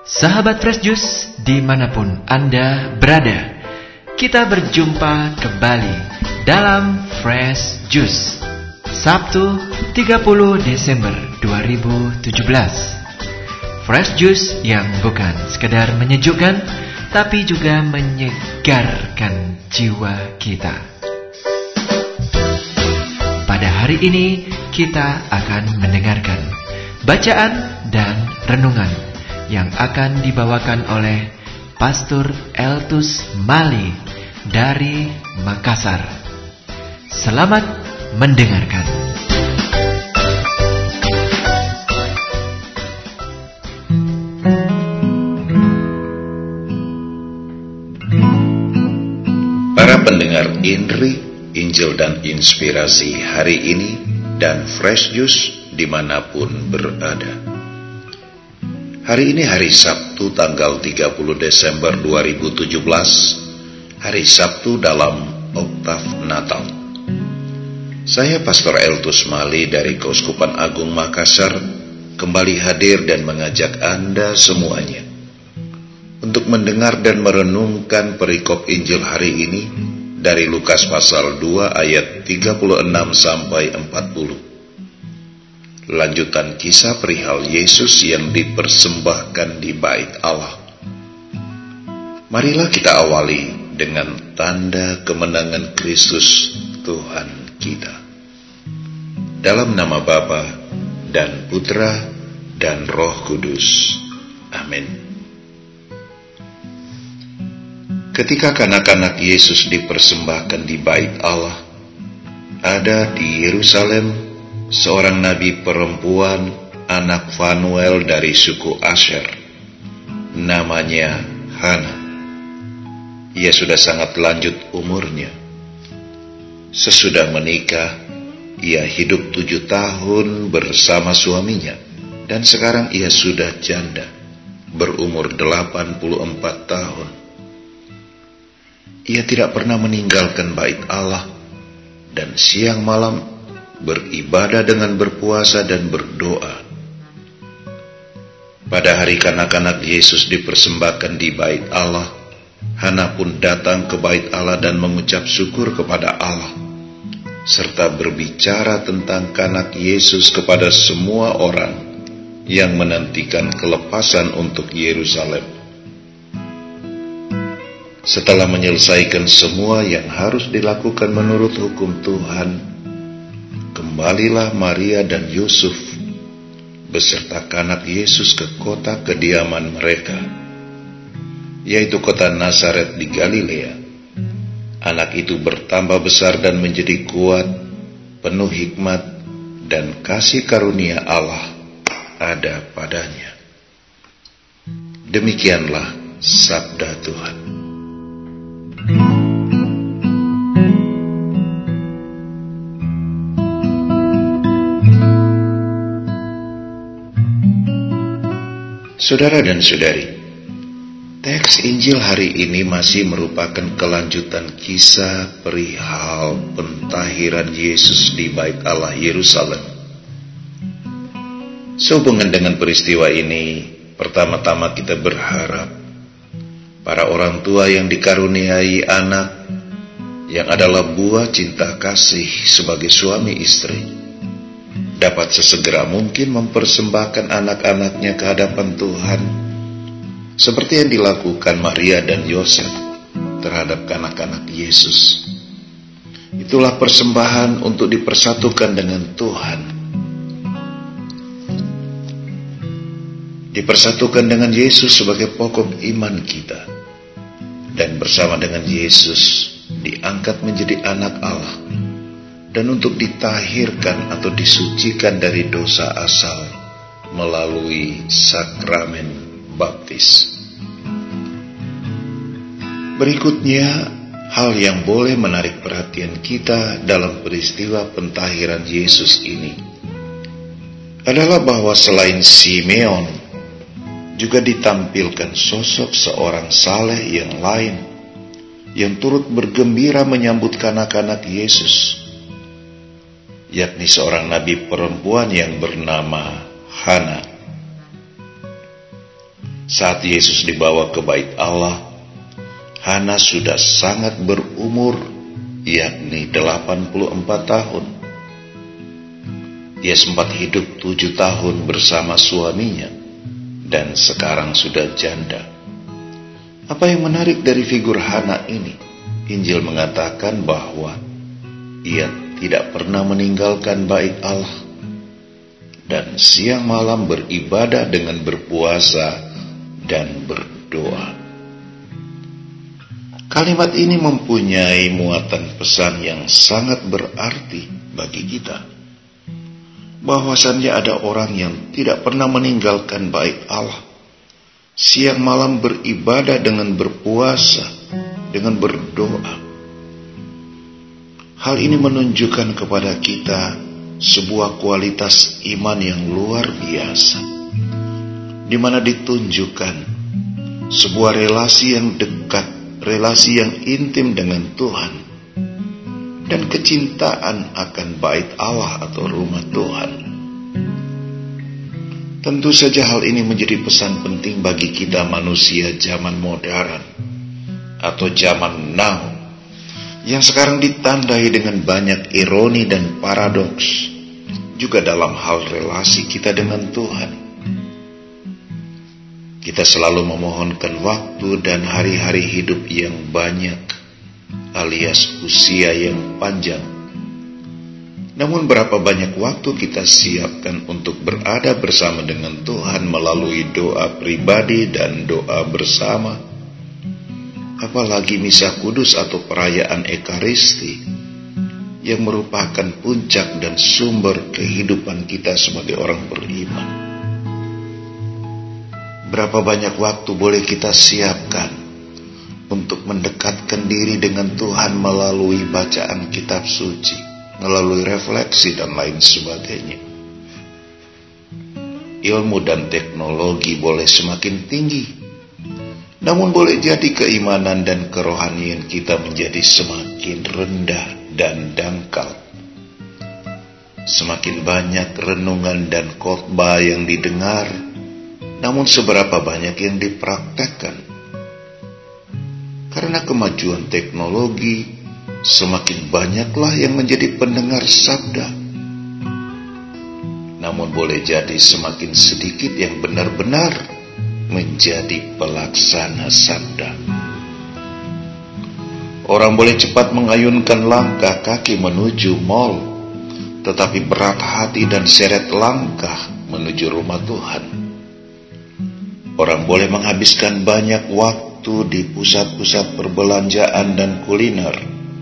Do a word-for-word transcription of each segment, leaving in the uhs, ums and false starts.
Sahabat Fresh Juice dimanapun Anda berada, kita berjumpa kembali dalam Fresh Juice Sabtu tiga puluh Desember dua ribu tujuh belas. Fresh Juice yang bukan sekedar menyejukkan, tapi juga menyegarkan jiwa kita. Pada hari ini kita akan mendengarkan bacaan dan renungan yang akan dibawakan oleh Pastor Eltus Mali dari Makassar. Selamat mendengarkan. Para pendengar Inri, Injil dan Inspirasi hari ini dan Fresh Juice dimanapun berada. Hari ini hari Sabtu tanggal tiga puluh Desember dua ribu tujuh belas, hari Sabtu dalam Oktav Natal. Saya Pastor Eltus Mali dari Keuskupan Agung Makassar kembali hadir dan mengajak Anda semuanya untuk mendengar dan merenungkan perikop Injil hari ini dari Lukas pasal dua ayat tiga puluh enam sampai empat puluh. Lanjutan kisah perihal Yesus yang dipersembahkan di bait Allah. Marilah kita awali dengan tanda kemenangan Kristus Tuhan kita. Dalam nama Bapa dan Putra dan Roh Kudus. Amin. Ketika kanak-kanak Yesus dipersembahkan di bait Allah, ada di Yerusalem seorang nabi perempuan, anak Fanuel dari suku Asher, namanya Hana. Ia sudah sangat lanjut umurnya. Sesudah menikah, ia hidup tujuh tahun bersama suaminya, dan sekarang ia sudah janda, berumur delapan puluh empat tahun. Ia tidak pernah meninggalkan bait Allah, dan siang malam beribadah dengan berpuasa dan berdoa. Pada hari kanak-kanak Yesus dipersembahkan di bait Allah, Hana pun datang ke bait Allah dan mengucap syukur kepada Allah, serta berbicara tentang kanak Yesus kepada semua orang yang menantikan kelepasan untuk Yerusalem. Setelah menyelesaikan semua yang harus dilakukan menurut hukum Tuhan, kembalilah Maria dan Yusuf beserta kanak Yesus ke kota kediaman mereka, yaitu kota Nazaret di Galilea. Anak itu bertambah besar dan menjadi kuat, penuh hikmat, dan kasih karunia Allah ada padanya. Demikianlah sabda Tuhan. Saudara dan saudari, teks Injil hari ini masih merupakan kelanjutan kisah perihal pentahiran Yesus di bait Allah Yerusalem. Sehubungan dengan peristiwa ini, pertama-tama kita berharap para orang tua yang dikaruniai anak yang adalah buah cinta kasih sebagai suami istri dapat sesegera mungkin mempersembahkan anak-anaknya ke hadapan Tuhan, seperti yang dilakukan Maria dan Yosef terhadap anak-anak Yesus. Itulah persembahan untuk dipersatukan dengan Tuhan, dipersatukan dengan Yesus sebagai pokok iman kita, dan bersama dengan Yesus diangkat menjadi anak Allah, dan untuk ditahirkan atau disucikan dari dosa asal melalui sakramen baptis. Berikutnya, hal yang boleh menarik perhatian kita dalam peristiwa pentahiran Yesus ini adalah bahwa selain Simeon, juga ditampilkan sosok seorang saleh yang lain yang turut bergembira menyambut kanak-kanak Yesus, yakni seorang nabi perempuan yang bernama Hana. Saat Yesus dibawa ke bait Allah, Hana sudah sangat berumur, yakni delapan puluh empat tahun. Ia sempat hidup tujuh tahun bersama suaminya, dan sekarang sudah janda. Apa yang menarik dari figur Hana ini? Injil mengatakan bahwa ia tidak pernah meninggalkan bait Allah, dan siang malam beribadah dengan berpuasa dan berdoa. Kalimat ini mempunyai muatan pesan yang sangat berarti bagi kita, bahwasannya ada orang yang tidak pernah meninggalkan bait Allah, siang malam beribadah dengan berpuasa, dengan berdoa. Hal ini menunjukkan kepada kita sebuah kualitas iman yang luar biasa, di mana ditunjukkan sebuah relasi yang dekat, relasi yang intim dengan Tuhan, dan kecintaan akan bait Allah atau rumah Tuhan. Tentu saja hal ini menjadi pesan penting bagi kita manusia zaman modern atau zaman now, yang sekarang ditandai dengan banyak ironi dan paradoks, juga dalam hal relasi kita dengan Tuhan. Kita selalu memohonkan waktu dan hari-hari hidup yang banyak, alias usia yang panjang. Namun berapa banyak waktu kita siapkan untuk berada bersama dengan Tuhan melalui doa pribadi dan doa bersama? Apalagi misa kudus atau perayaan Ekaristi, yang merupakan puncak dan sumber kehidupan kita sebagai orang beriman. Berapa banyak waktu boleh kita siapkan untuk mendekatkan diri dengan Tuhan melalui bacaan kitab suci, melalui refleksi dan lain sebagainya. Ilmu dan teknologi boleh semakin tinggi, namun boleh jadi keimanan dan kerohanian kita menjadi semakin rendah dan dangkal. Semakin banyak renungan dan khotbah yang didengar, namun seberapa banyak yang dipraktekkan? Karena kemajuan teknologi, semakin banyaklah yang menjadi pendengar sabda, namun boleh jadi semakin sedikit yang benar-benar menjadi pelaksana sabda. Orang boleh cepat mengayunkan langkah kaki menuju mal, tetapi berat hati dan seret langkah menuju rumah Tuhan. Orang boleh menghabiskan banyak waktu di pusat-pusat perbelanjaan dan kuliner,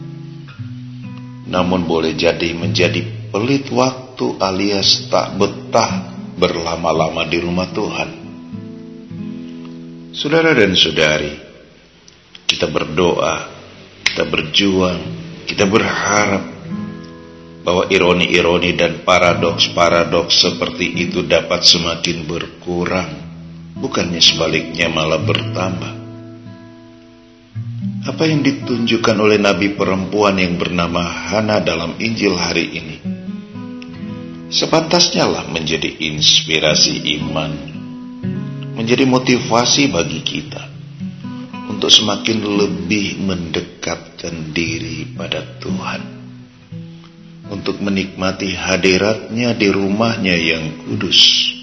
namun boleh jadi menjadi pelit waktu alias tak betah berlama-lama di rumah Tuhan. Saudara dan saudari, kita berdoa, kita berjuang, kita berharap bahwa ironi-ironi dan paradoks-paradoks seperti itu dapat semakin berkurang, bukannya sebaliknya malah bertambah. Apa yang ditunjukkan oleh nabi perempuan yang bernama Hana dalam Injil hari ini sepantasnya lah menjadi inspirasi iman, menjadi motivasi bagi kita untuk semakin lebih mendekatkan diri pada Tuhan, untuk menikmati hadiratnya di rumahnya yang kudus.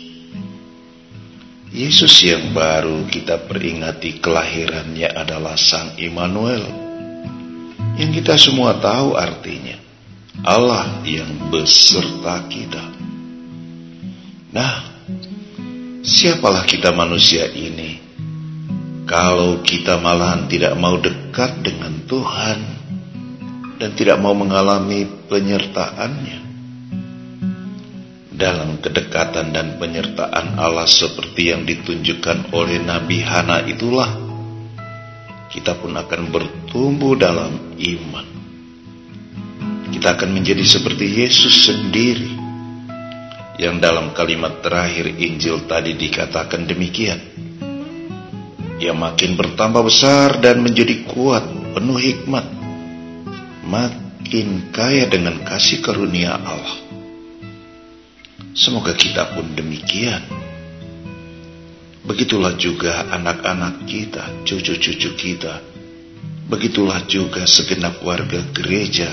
Yesus yang baru kita peringati kelahirannya adalah Sang Immanuel, yang kita semua tahu artinya Allah yang beserta kita. Nah, siapalah kita manusia ini kalau kita malahan tidak mau dekat dengan Tuhan dan tidak mau mengalami penyertaan-Nya? Dalam kedekatan dan penyertaan Allah seperti yang ditunjukkan oleh Nabi Hana itulah kita pun akan bertumbuh dalam iman. Kita akan menjadi seperti Yesus sendiri, yang dalam kalimat terakhir Injil tadi dikatakan demikian: Ia makin bertambah besar dan menjadi kuat, penuh hikmat, makin kaya dengan kasih karunia Allah. Semoga kita pun demikian. Begitulah juga anak-anak kita, cucu-cucu kita. Begitulah juga segenap warga gereja.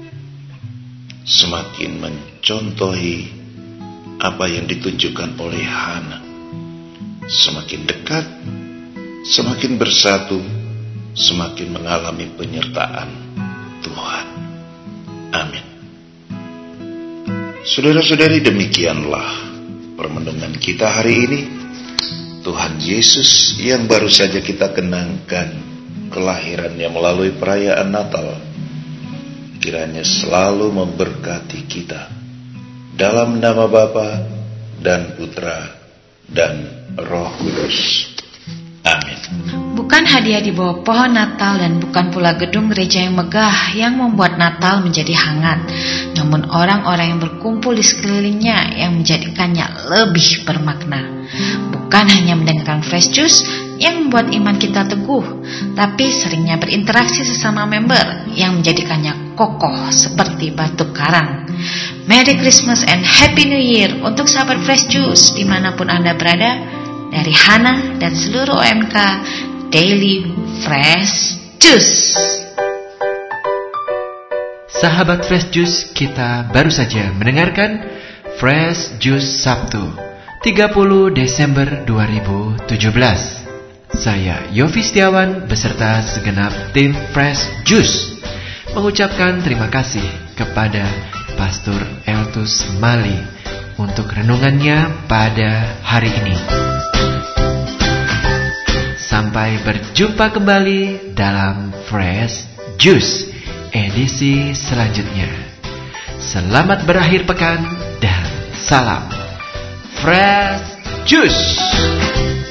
Semakin mencontohi apa yang ditunjukkan oleh Hana. Semakin dekat, semakin bersatu, semakin mengalami penyertaan Tuhan. Amin. Saudara-saudari, demikianlah permenungan kita hari ini. Tuhan Yesus yang baru saja kita kenangkan kelahirannya melalui perayaan Natal, kiranya selalu memberkati kita. Dalam nama Bapa dan Putra dan Roh Kudus. Amin. Bukan hadiah di bawah pohon Natal dan bukan pula gedung gereja yang megah yang membuat Natal menjadi hangat, namun orang-orang yang berkumpul di sekelilingnya yang menjadikannya lebih bermakna. Bukan hanya mendengarkan fresh juice yang membuat iman kita teguh, tapi seringnya berinteraksi sesama member yang menjadikannya kokoh seperti batu karang. Merry Christmas and Happy New Year untuk sahabat fresh juice dimanapun Anda berada. Dari Hana dan seluruh O M K Daily Fresh Juice. Sahabat Fresh Juice, kita baru saja mendengarkan Fresh Juice Sabtu tiga puluh Desember dua ribu tujuh belas. Saya Yofi Setiawan beserta segenap tim Fresh Juice mengucapkan terima kasih kepada Pastor Eltus Mali untuk renungannya pada hari ini. Sampai berjumpa kembali dalam Fresh Juice edisi selanjutnya. Selamat berakhir pekan dan salam Fresh Juice.